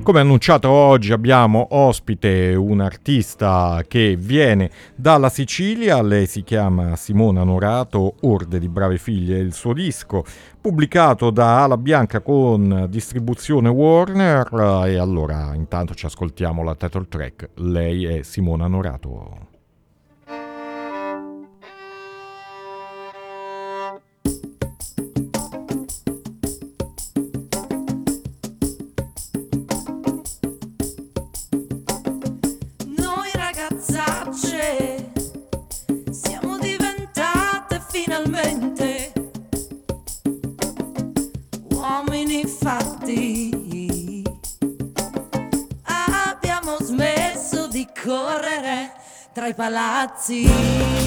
Come annunciato, oggi abbiamo ospite un artista che viene dalla Sicilia. Lei si chiama Simona Norato, Orde di brave figlie è il suo disco, pubblicato da Ala Bianca con distribuzione Warner. E allora intanto ci ascoltiamo la title track. Lei è Simona Norato. Siamo diventate finalmente uomini fatti. Abbiamo smesso di correre tra i palazzi.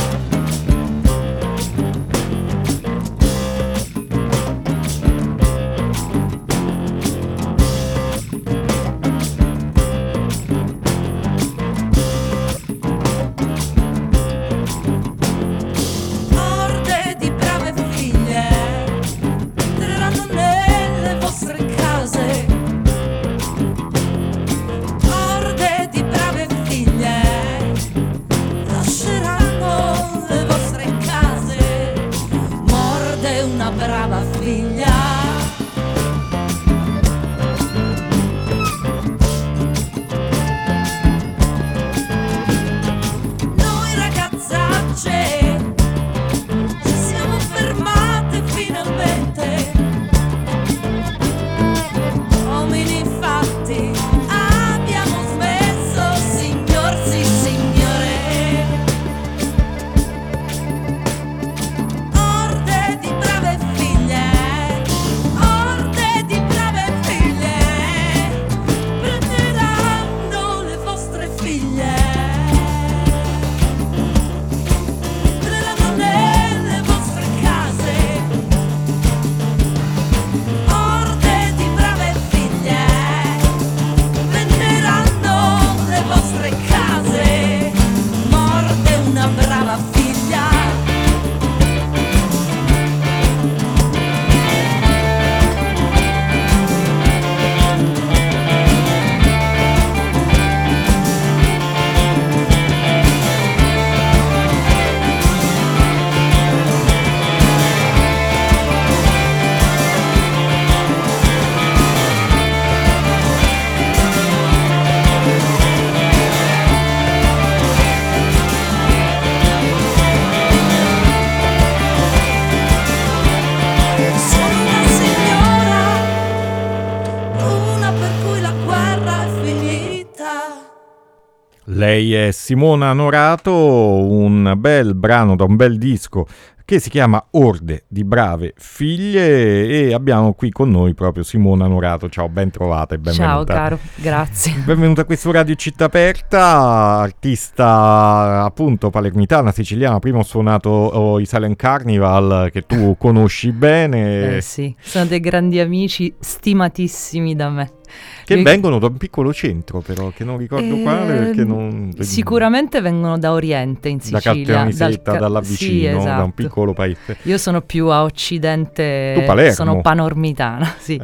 Lei è Simona Norato, un bel brano da un bel disco che si chiama Orde di brave figlie, e abbiamo qui con noi proprio Simona Norato. Ciao, ben trovata e benvenuta. Ciao caro, grazie. Benvenuta a questo Radio Città Aperta, artista appunto palermitana, siciliana. Prima ho suonato i Silent Carnival, che tu conosci bene. Sì, sono dei grandi amici, stimatissimi da me. Che vengono da un piccolo centro, però, che non ricordo quale, perché non... Sicuramente vengono da Oriente, in Sicilia. Da Caltanissetta, dalla vicino, sì, esatto. Da un piccolo paese. Io sono più a occidente, tu Palermo. Sono panormitana, sì.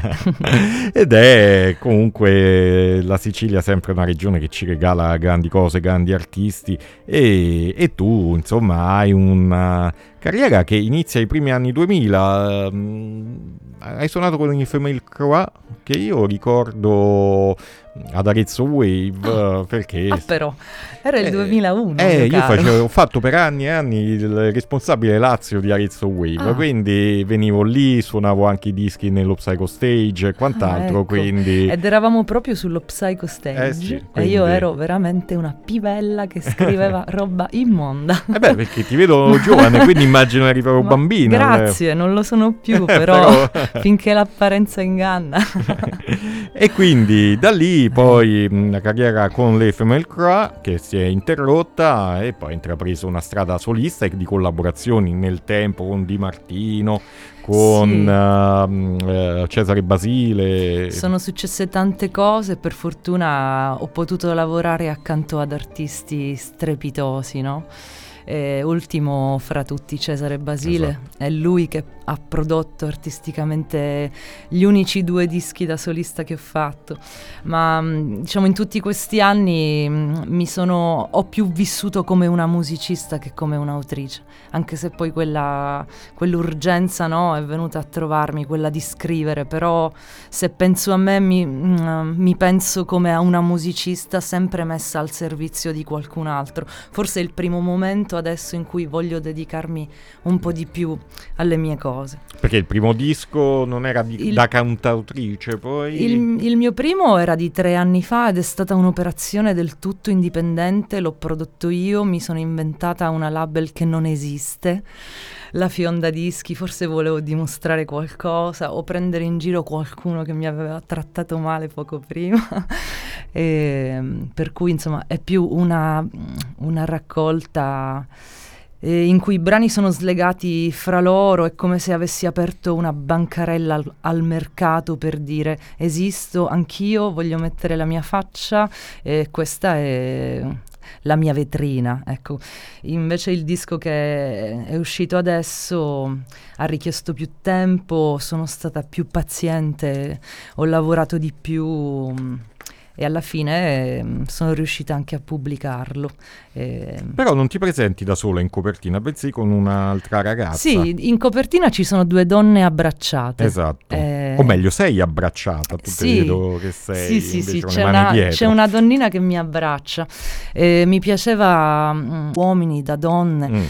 Ed è comunque la Sicilia sempre una regione che ci regala grandi cose, grandi artisti, e tu, insomma, hai una carriera che inizia ai primi anni 2000. Hai suonato con i Female Croix, che io ricordo ad Arezzo Wave, perché... però, era il 2001. Io ho fatto per anni e anni il responsabile Lazio di Arezzo Wave, quindi venivo lì, suonavo anche i dischi nello Psycho Stage e quant'altro, ecco. Quindi... Ed eravamo proprio sullo Psycho Stage, sì, e quindi... io ero veramente una pivella che scriveva roba immonda. Perché ti vedo giovane, quindi immagino eri proprio bambina. Grazie, non lo sono più, però finché l'apparenza inganna. E quindi da lì poi la carriera con le Female Croix, che si è interrotta, e poi ha intrapreso una strada solista e di collaborazioni nel tempo con Di Martino, con Cesare Basile. Sono successe tante cose, per fortuna ho potuto lavorare accanto ad artisti strepitosi, no? Ultimo fra tutti Cesare Basile, esatto. È lui che ha prodotto artisticamente gli unici 2 dischi da solista che ho fatto, ma diciamo in tutti questi anni ho più vissuto come una musicista che come un'autrice, anche se poi quell'urgenza, no, è venuta a trovarmi, quella di scrivere, però se penso a me mi penso come a una musicista sempre messa al servizio di qualcun altro. Forse è il primo momento adesso in cui voglio dedicarmi un po' di più alle mie cose. Perché il primo disco non era da cantautrice, poi... Il mio primo era di 3 anni fa ed è stata un'operazione del tutto indipendente, l'ho prodotto io, mi sono inventata una label che non esiste, la Fionda Dischi, forse volevo dimostrare qualcosa o prendere in giro qualcuno che mi aveva trattato male poco prima, per cui insomma è più una raccolta in cui i brani sono slegati fra loro, è come se avessi aperto una bancarella al mercato per dire esisto anch'io, voglio mettere la mia faccia e questa è la mia vetrina, ecco. Invece il disco che è uscito adesso ha richiesto più tempo, sono stata più paziente, ho lavorato di più e alla fine sono riuscita anche a pubblicarlo. Però non ti presenti da sola in copertina, bensì con un'altra ragazza. Sì, in copertina ci sono 2 donne abbracciate. Esatto. O meglio, sei abbracciata, tu sì, vedo che sei sì, dietro. C'è una donnina che mi abbraccia. Mi piaceva uomini da donne.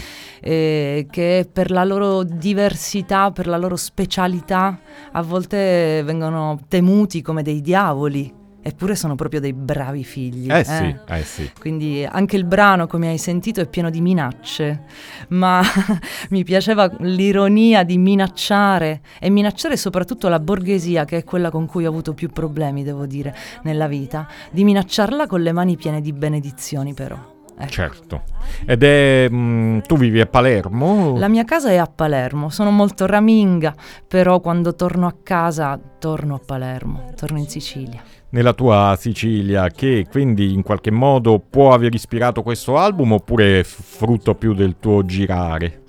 Che per la loro diversità, per la loro specialità, a volte vengono temuti come dei diavoli. Eppure sono proprio dei bravi figli. Sì. Quindi anche il brano, come hai sentito, è pieno di minacce, ma mi piaceva l'ironia di minacciare, e minacciare soprattutto la borghesia, che è quella con cui ho avuto più problemi, devo dire, nella vita, di minacciarla con le mani piene di benedizioni, però. Ecco. Certo. Ed è tu vivi a Palermo? La mia casa è a Palermo, sono molto raminga, però quando torno a casa torno a Palermo, torno in Sicilia. Nella tua Sicilia, che quindi in qualche modo può aver ispirato questo album, oppure è frutto più del tuo girare?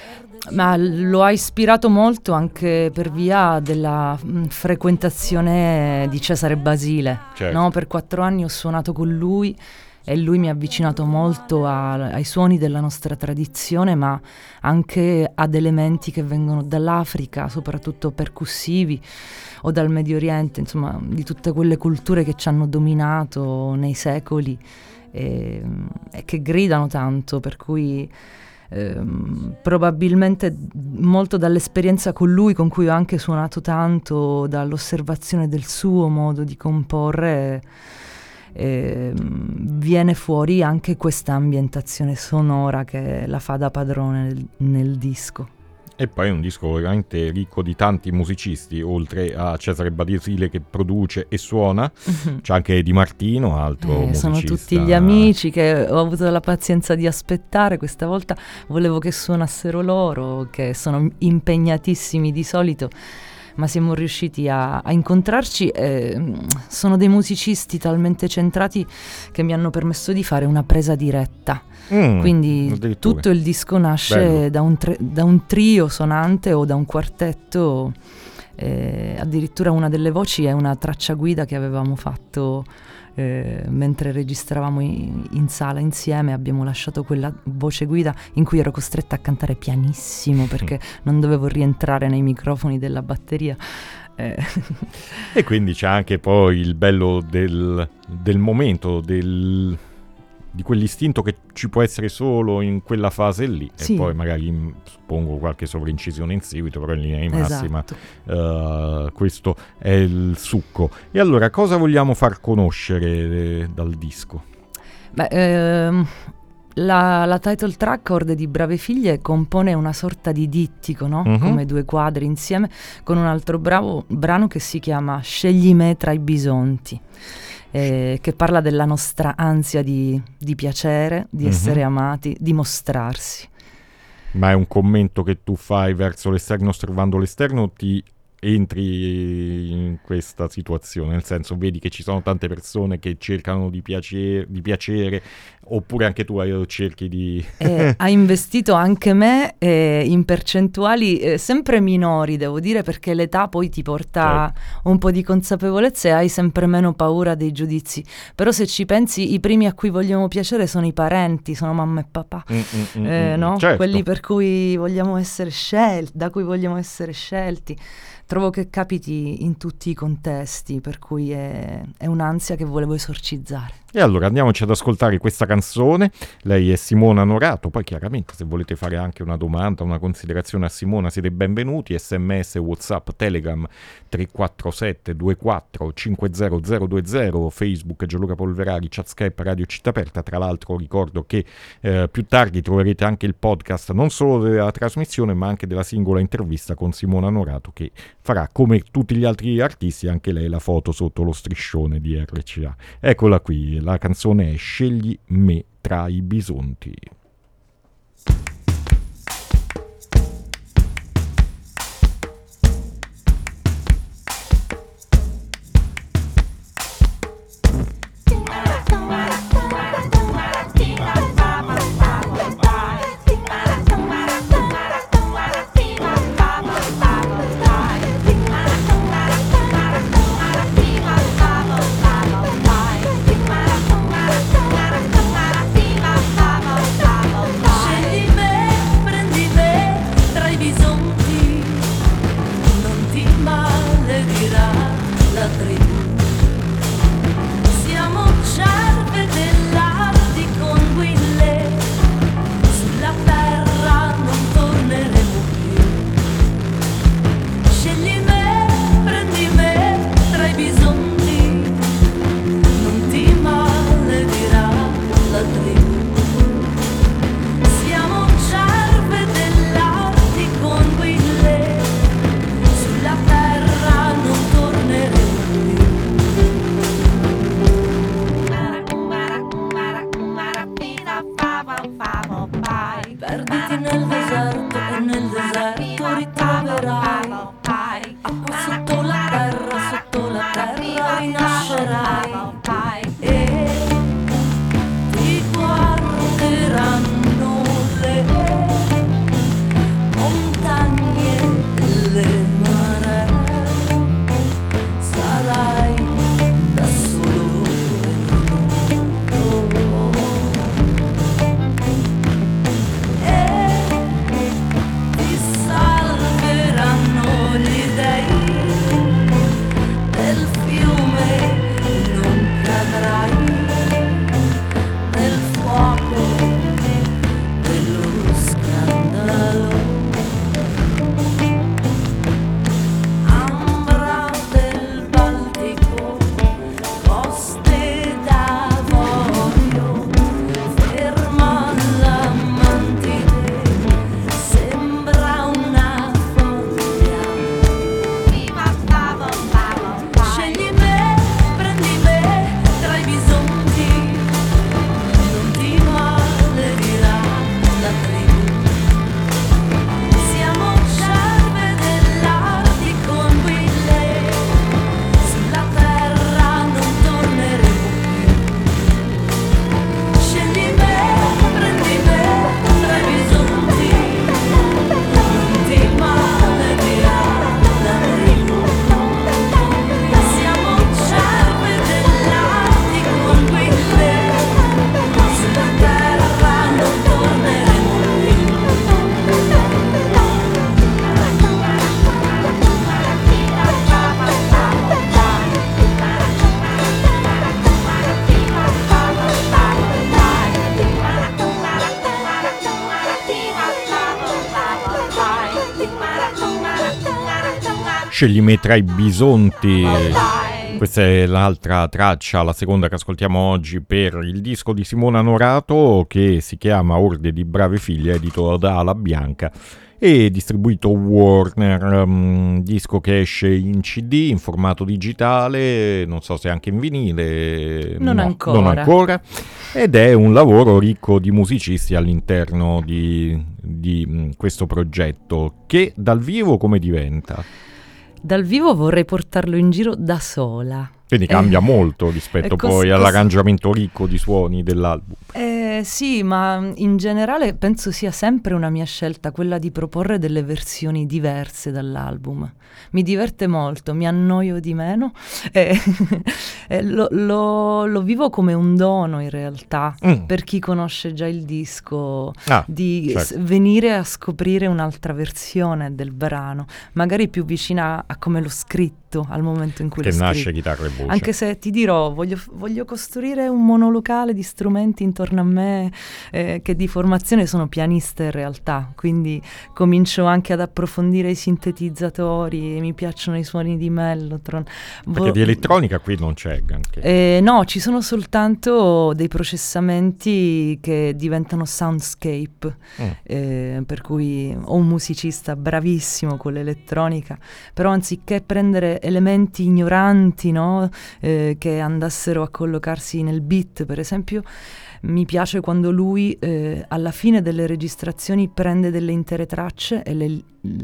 Ma lo ha ispirato molto anche per via della frequentazione di Cesare Basile. Certo. No? Per 4 anni ho suonato con lui e lui mi ha avvicinato molto ai suoni della nostra tradizione, ma anche ad elementi che vengono dall'Africa, soprattutto percussivi, o dal Medio Oriente, insomma, di tutte quelle culture che ci hanno dominato nei secoli e che gridano tanto, per cui probabilmente molto dall'esperienza con lui, con cui ho anche suonato tanto, dall'osservazione del suo modo di comporre, viene fuori anche questa ambientazione sonora che la fa da padrone nel disco. E poi è un disco veramente ricco di tanti musicisti, oltre a Cesare Basile che produce e suona, c'è anche Di Martino, altro musicista. Sono tutti gli amici che ho avuto la pazienza di aspettare, questa volta volevo che suonassero loro, che sono impegnatissimi di solito, ma siamo riusciti a incontrarci. Sono dei musicisti talmente centrati che mi hanno permesso di fare una presa diretta. Quindi tutto il disco nasce da un trio sonante o da un quartetto. Addirittura una delle voci è una traccia guida che avevamo fatto mentre registravamo in sala insieme. Abbiamo lasciato quella voce guida in cui ero costretta a cantare pianissimo perché non dovevo rientrare nei microfoni della batteria. E quindi c'è anche poi il bello del momento, di quell'istinto che ci può essere solo in quella fase lì, sì. E poi magari suppongo qualche sovraincisione in seguito, però in linea di massima, esatto. Questo è il succo. E allora cosa vogliamo far conoscere dal disco? La title track, Orde di brave figlie, compone una sorta di dittico, no? Come 2 quadri insieme, con un altro brano che si chiama Scegli me tra i bisonti. Che parla della nostra ansia di piacere, di essere amati, di mostrarsi. Ma è un commento che tu fai verso l'esterno, osservando l'esterno, ti entri in questa situazione? Nel senso, vedi che ci sono tante persone che cercano di piacere, oppure anche tu cerchi di... Ha investito anche me in percentuali sempre minori, devo dire, perché l'età poi ti porta un po' di consapevolezza e hai sempre meno paura dei giudizi. Però se ci pensi, i primi a cui vogliamo piacere sono i parenti, sono mamma e papà, no? Certo. Quelli per cui vogliamo essere scelti, da cui vogliamo essere scelti. Trovo che capiti in tutti i contesti, per cui è un'ansia che volevo esorcizzare. E allora andiamoci ad ascoltare questa canzone. Lei è Simona Norato. Poi chiaramente se volete fare anche una domanda, una considerazione a Simona, siete benvenuti. SMS, WhatsApp, Telegram 347 24 50020, Facebook Gianluca Polverari, chat Skype Radio Città Aperta. Tra l'altro ricordo che più tardi troverete anche il podcast non solo della trasmissione ma anche della singola intervista con Simona Norato, che farà come tutti gli altri artisti anche lei la foto sotto lo striscione di RCA. Eccola qui, la canzone è Scegli me tra i bisonti. Perditi nel deserto e nel deserto ritroverai acqua sotto la terra rinascerai e ti guarderanno le montagne e le maree, sarai da solo gli dei del fiume, non cadrai nel fuoco dello scandalo. Ambra del Baltico, coste d'avorio, ferma la Mantide, sembra una scegli me, prendi me tra i bisonti, non ti maledirà la tribù. Siamo cerve dell'Arti con Guille, sulla terra non torneremo più. Scegli me, prendi me tra i bisonti, non ti maledirà la tribù. Siamo cerve dell'Arti con Guille, sulla terra non torneremo più. Scegli me tra i bisonti. Questa è l'altra traccia, la seconda che ascoltiamo oggi per il disco di Simona Norato, che si chiama Orde di brave figlie, edito da Ala Bianca e distribuito Warner. Disco che esce in CD, in formato digitale, non so se anche in vinile. Non no, ancora. non ancora. Ed è un lavoro ricco di musicisti all'interno di questo progetto, che dal vivo come diventa? Dal vivo vorrei portarlo in giro da sola. Quindi cambia molto rispetto poi all'arrangiamento ricco di suoni dell'album. Sì, ma in generale penso sia sempre una mia scelta quella di proporre delle versioni diverse dall'album. Mi diverte molto, mi annoio di meno e lo vivo come un dono in realtà per chi conosce già il disco, di venire a scoprire un'altra versione del brano, magari più vicina a come l'ho scritto al momento in cui l'ho scritto. Che nasce chitarra e voce. Anche se ti dirò, voglio costruire un monolocale di strumenti intorno a me che di formazione sono pianista in realtà, quindi comincio anche ad approfondire i sintetizzatori, mi piacciono i suoni di Mellotron. Perché di elettronica qui non c'è anche. No, ci sono soltanto dei processamenti che diventano soundscape, per cui ho un musicista bravissimo con l'elettronica, però anziché prendere elementi ignoranti, no? Che andassero a collocarsi nel beat, per esempio, mi piace quando lui alla fine delle registrazioni prende delle intere tracce e le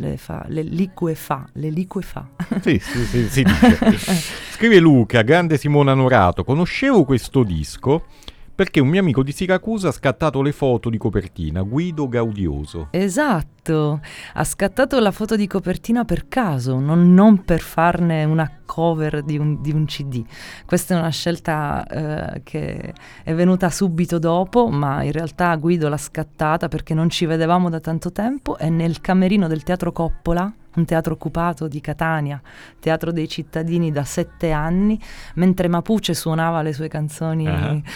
liquefa. Sì, si dice. Scrive Luca, grande Simona Norato, conoscevo questo disco perché un mio amico di Siracusa ha scattato le foto di copertina, Guido Gaudioso. Esatto, ha scattato la foto di copertina per caso, non per farne una cover di un CD. Questa è una scelta che è venuta subito dopo, ma in realtà Guido l'ha scattata perché non ci vedevamo da tanto tempo e nel camerino del Teatro Coppola, un teatro occupato di Catania, teatro dei cittadini da 7 anni, mentre Mapuche suonava le sue canzoni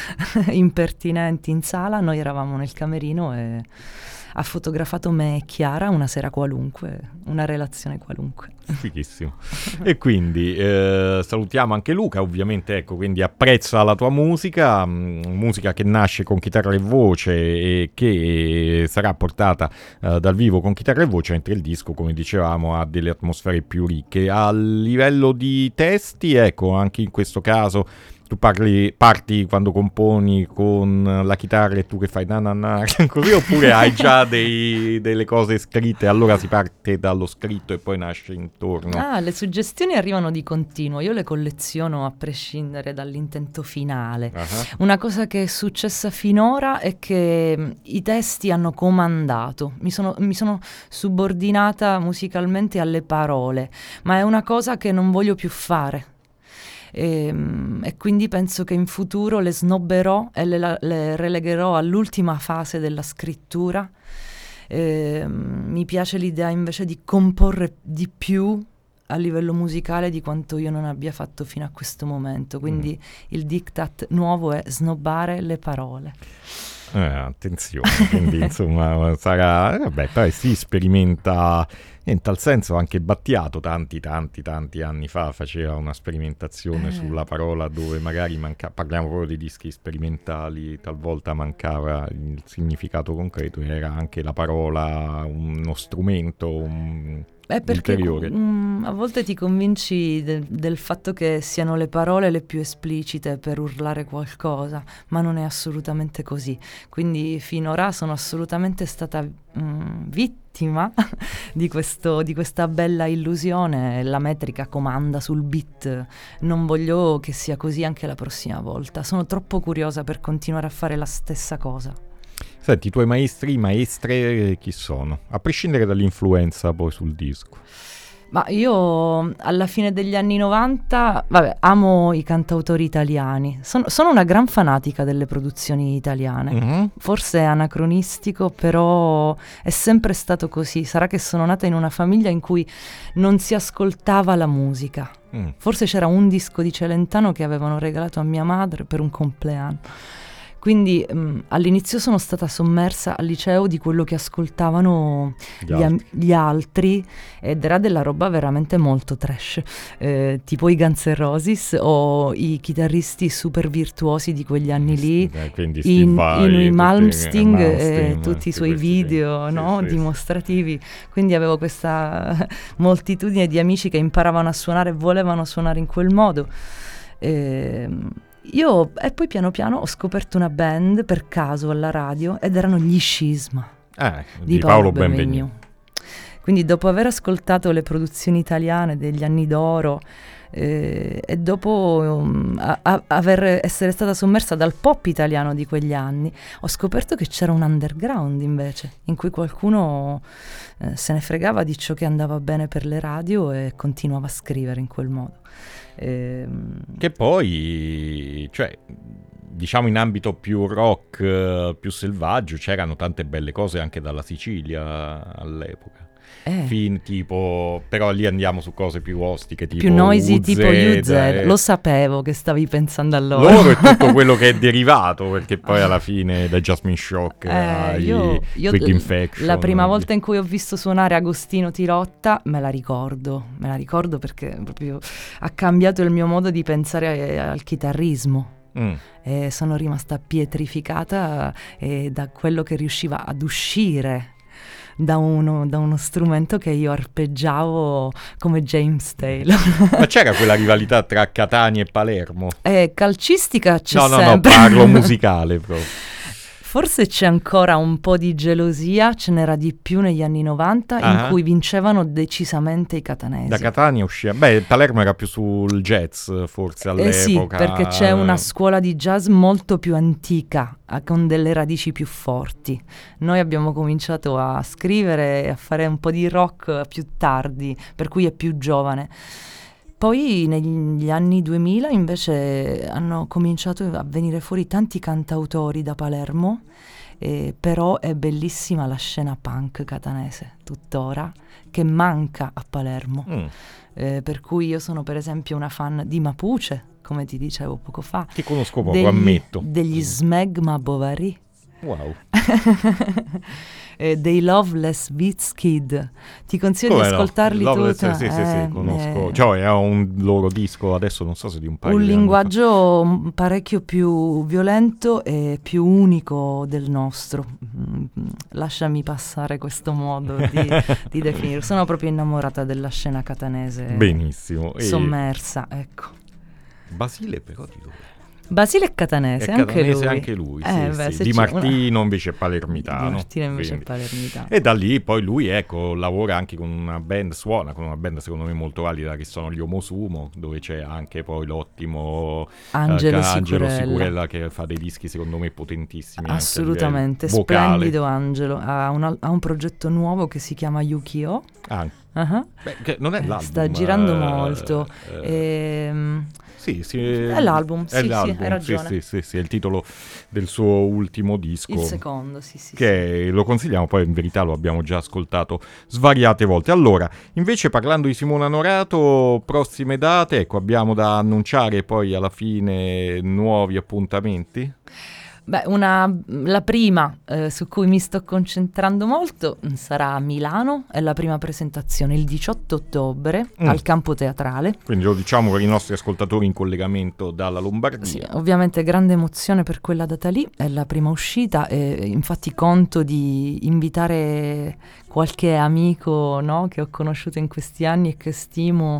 impertinenti in sala, noi eravamo nel camerino e ha fotografato me e Chiara una sera qualunque, una relazione qualunque. Fighissimo. E quindi salutiamo anche Luca, ovviamente, ecco, quindi apprezza la tua musica che nasce con chitarra e voce e che sarà portata dal vivo con chitarra e voce, mentre il disco, come dicevamo, ha delle atmosfere più ricche. A livello di testi, ecco, anche in questo caso tu parti quando componi con la chitarra e tu che fai na na na così, oppure hai già delle cose scritte, allora si parte dallo scritto e poi nasce intorno? Le suggestioni arrivano di continuo, io le colleziono a prescindere dall'intento finale. Una cosa che è successa finora è che i testi hanno comandato, mi sono subordinata musicalmente alle parole, ma è una cosa che non voglio più fare. E quindi penso che in futuro le snobberò e le relegherò all'ultima fase della scrittura. Mi piace l'idea invece di comporre di più a livello musicale di quanto io non abbia fatto fino a questo momento, quindi il diktat nuovo è snobbare le parole. Attenzione, quindi insomma sarà, poi si sperimenta, in tal senso anche Battiato tanti anni fa faceva una sperimentazione sulla parola dove magari parliamo proprio di dischi sperimentali, talvolta mancava il significato concreto, era anche la parola uno strumento perché ulteriore. A volte ti convinci del fatto che siano le parole le più esplicite per urlare qualcosa, ma non è assolutamente così. Quindi finora sono assolutamente stata vittima di questa bella illusione. La metrica comanda sul beat, non voglio che sia così anche la prossima volta. Sono troppo curiosa per continuare a fare la stessa cosa. Senti, i tuoi maestre chi sono? A prescindere dall'influenza poi sul disco. Ma io alla fine degli anni 90, amo i cantautori italiani. Sono una gran fanatica delle produzioni italiane. Forse è anacronistico, però è sempre stato così. Sarà che sono nata in una famiglia in cui non si ascoltava la musica. Forse c'era un disco di Celentano che avevano regalato a mia madre per un compleanno. Quindi all'inizio sono stata sommersa al liceo di quello che ascoltavano gli altri ed era della roba veramente molto trash, tipo i Guns N' Roses o i chitarristi super virtuosi di quegli anni lì, Louis Malmsteen e tutti i suoi video dimostrativi. Quindi avevo questa moltitudine di amici che imparavano a suonare e volevano suonare in quel modo. E poi piano piano ho scoperto una band per caso alla radio ed erano gli Scisma di Paolo Benvenu. Quindi dopo aver ascoltato le produzioni italiane degli anni d'oro e dopo essere stata sommersa dal pop italiano di quegli anni, ho scoperto che c'era un underground invece, in cui qualcuno se ne fregava di ciò che andava bene per le radio e continuava a scrivere in quel modo. Che poi, cioè, diciamo in ambito più rock, più selvaggio, c'erano tante belle cose anche dalla Sicilia all'epoca. Fin tipo, però lì andiamo su cose più ostiche, tipo più noisy, UZ, tipo UZ. Lo sapevo che stavi pensando a loro. Loro è tutto quello che è derivato, perché poi alla fine da Jasmine Shock ai Quick Infection. La prima volta in cui ho visto suonare Agostino Tirotta me la ricordo perché proprio ha cambiato il mio modo di pensare al chitarrismo. E sono rimasta pietrificata da quello che riusciva ad uscire da uno strumento che io arpeggiavo come James Taylor. Ma c'era quella rivalità tra Catania e Palermo? Calcistica c'è No, sempre. parlo musicale proprio. Forse c'è ancora un po' di gelosia, ce n'era di più negli anni 90 in cui vincevano decisamente i catanesi. Da Catania usciva... Beh, Palermo era più sul jazz forse all'epoca. Sì, perché c'è una scuola di jazz molto più antica, con delle radici più forti. Noi abbiamo cominciato a scrivere e a fare un po' di rock più tardi, per cui è più giovane. Poi negli anni 2000 invece hanno cominciato a venire fuori tanti cantautori da Palermo, però è bellissima la scena punk catanese tuttora, che manca a Palermo. Per cui io sono per esempio una fan di Mapuche, come ti dicevo poco fa. Che conosco poco, ammetto. Degli Smegma Bovary. Wow. Dei Loveless Beats Kid. Ti consiglio di ascoltarli tutti. Sì, conosco. Cioè è un loro disco, adesso non so se di un paio un di anni linguaggio parecchio più violento e più unico del nostro. Lasciami passare questo modo di definire. Sono proprio innamorata della scena catanese. Benissimo. Sommersa, ecco. Basile però di dove? Basile è catanese, anche lui, sì. Di Martino invece è palermitano. Di Martino invece è palermitano. E da lì poi lui, ecco, lavora anche con una band, suona con una band secondo me molto valida, che sono gli Omosumo, dove c'è anche poi l'ottimo Angelo Sicurella, che fa dei dischi secondo me potentissimi. Assolutamente, splendido Angelo. Ha un progetto nuovo che si chiama Yukio. Beh, che non è l'album. Sta girando molto. Sì, è l'album, hai ragione. Sì, è il titolo del suo ultimo disco. Il secondo, sì. Che lo consigliamo, poi in verità lo abbiamo già ascoltato svariate volte. Allora, invece parlando di Simona Norato, prossime date, ecco, abbiamo da annunciare poi alla fine nuovi appuntamenti? Beh, la prima su cui mi sto concentrando molto sarà a Milano, è la prima presentazione il 18 ottobre al Campo Teatrale. Quindi lo diciamo per i nostri ascoltatori in collegamento dalla Lombardia. Sì, ovviamente grande emozione per quella data lì, è la prima uscita e infatti conto di invitare qualche amico, no, che ho conosciuto in questi anni e che stimo,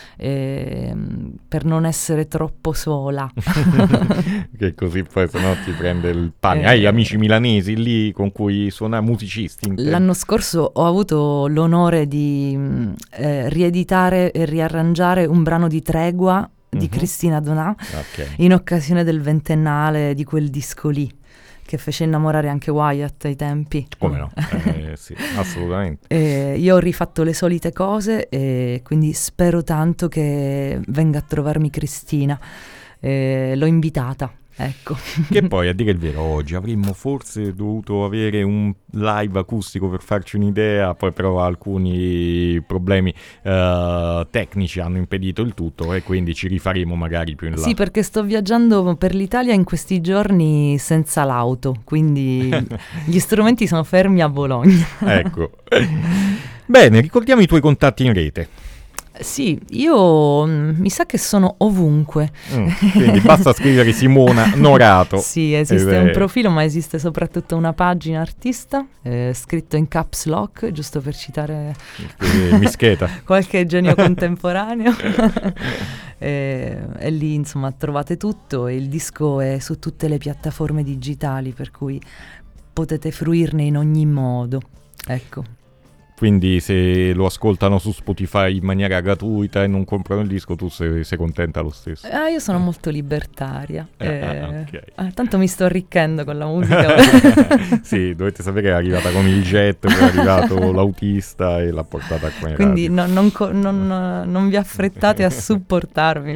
per non essere troppo sola. Che così poi se no ti prende il pane. Hai amici milanesi lì con cui suona, musicisti? L'anno scorso ho avuto l'onore di rieditare e riarrangiare un brano di Tregua di Cristina Donà, in occasione del ventennale di quel disco lì, che fece innamorare anche Wyatt ai tempi. Come no? Sì, assolutamente. Io ho rifatto le solite cose e quindi spero tanto che venga a trovarmi Cristina. L'ho invitata, ecco. Che poi, a dire il vero, oggi avremmo forse dovuto avere un live acustico per farci un'idea, poi però alcuni problemi tecnici hanno impedito il tutto e quindi ci rifaremo magari più in là. Sì, perché sto viaggiando per l'Italia in questi giorni senza l'auto, quindi gli strumenti sono fermi a Bologna. Ecco. Bene, ricordiamo i tuoi contatti in rete. Sì, io mi sa che sono ovunque. Quindi basta scrivere Simona Norato. Sì, esiste un profilo, ma esiste soprattutto una pagina artista, scritto in caps lock, giusto per citare Mischeta. Qualche genio contemporaneo. E lì insomma trovate tutto e il disco è su tutte le piattaforme digitali, per cui potete fruirne in ogni modo. Ecco. Quindi se lo ascoltano su Spotify in maniera gratuita e non comprano il disco, tu sei contenta lo stesso. Io sono molto libertaria. Ok. Tanto mi sto arricchendo con la musica. Sì, dovete sapere che è arrivata con il jet, poi è arrivato l'autista e l'ha portata qua in Quindi radio. non vi affrettate a supportarmi.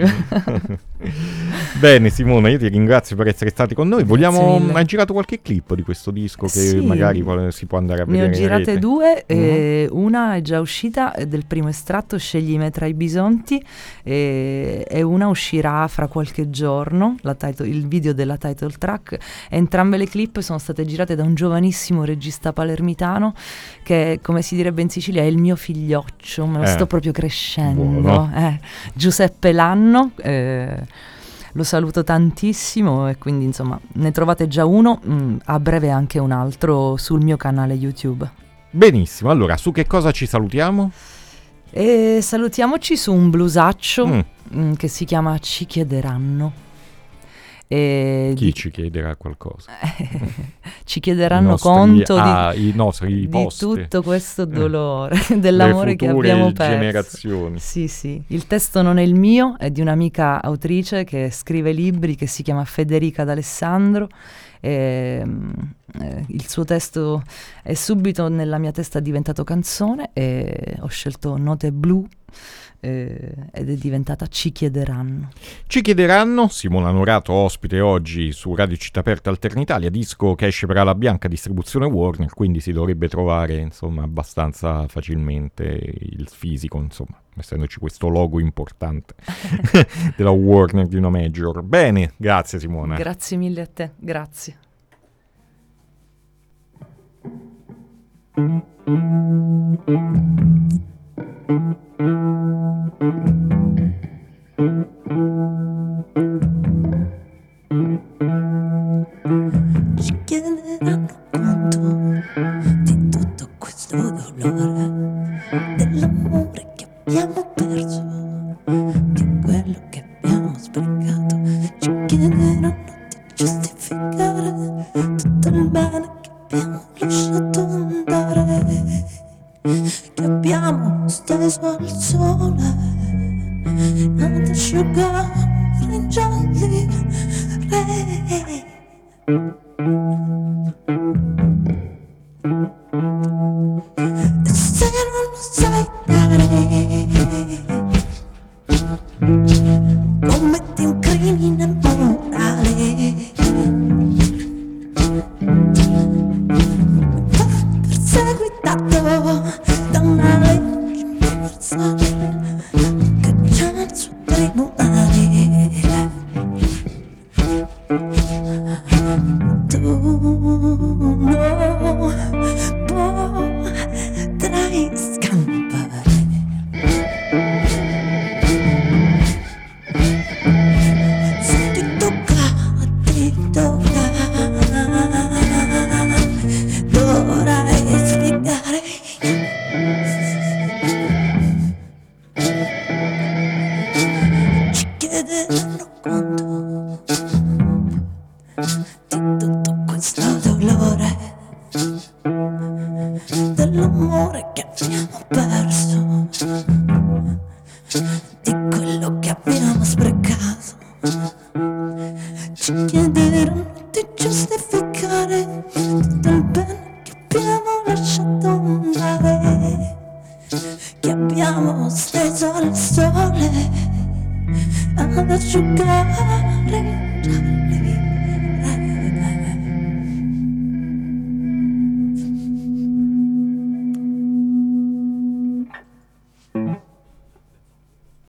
Bene Simona, io ti ringrazio per essere stati con noi. Grazie mille. Hai girato qualche clip di questo disco che Sì. magari si può andare a Ne vedere ho in girate rete? 2, una è già uscita, è del primo estratto, Scegli me tra i bisonti, e una uscirà fra qualche giorno, il video della title track. Entrambe le clip sono state girate da un giovanissimo regista palermitano che, come si direbbe in Sicilia, è il mio figlioccio, me lo sto proprio crescendo. Buono. Giuseppe Lanno, lo saluto tantissimo, e quindi insomma ne trovate già uno, a breve anche un altro sul mio canale YouTube. Benissimo, allora su che cosa ci salutiamo? E salutiamoci su un blusaccio che si chiama Ci chiederanno. E Chi ci chiederà qualcosa? ci chiederanno I nostri- conto i nostri di posti. tutto questo dolore, dell'amore Le che future abbiamo perso. generazioni. Sì, il testo non è il mio, è di un'amica autrice che scrive libri, che si chiama Federica D'Alessandro. Il suo testo è subito nella mia testa diventato canzone, e ho scelto Note blu, ed è diventata Ci chiederanno. Ci chiederanno, Simona Norato ospite oggi su Radio Città Aperta Alternitalia, disco che esce per Ala Bianca, distribuzione Warner, quindi si dovrebbe trovare insomma abbastanza facilmente il fisico, insomma, essendoci questo logo importante della Warner, di una major. Bene, grazie Simona. Grazie mille a te, grazie. Ci chiederanno conto di tutto questo dolore, dell'amore che abbiamo perso, di quello che abbiamo sprecato. Ci chiederanno di giustificare tutto il bene che abbiamo lasciato andare, che abbiamo steso al sole ad asciugare in gialli re. E se non lo sai dare, commetti un crimine morale, va perseguitato da una legge universale che c'è nel suo tribunale. Tu non potrai scampare. Se ti tocca, dovrai spiegare. Ci chiederanno conto di tutto questo dolore, dell'amore che abbiamo perso, di quello che abbiamo sprecato. Ci chiederanno di giustificare tutto il bene che abbiamo lasciato andare, che abbiamo steso al sole ad asciugare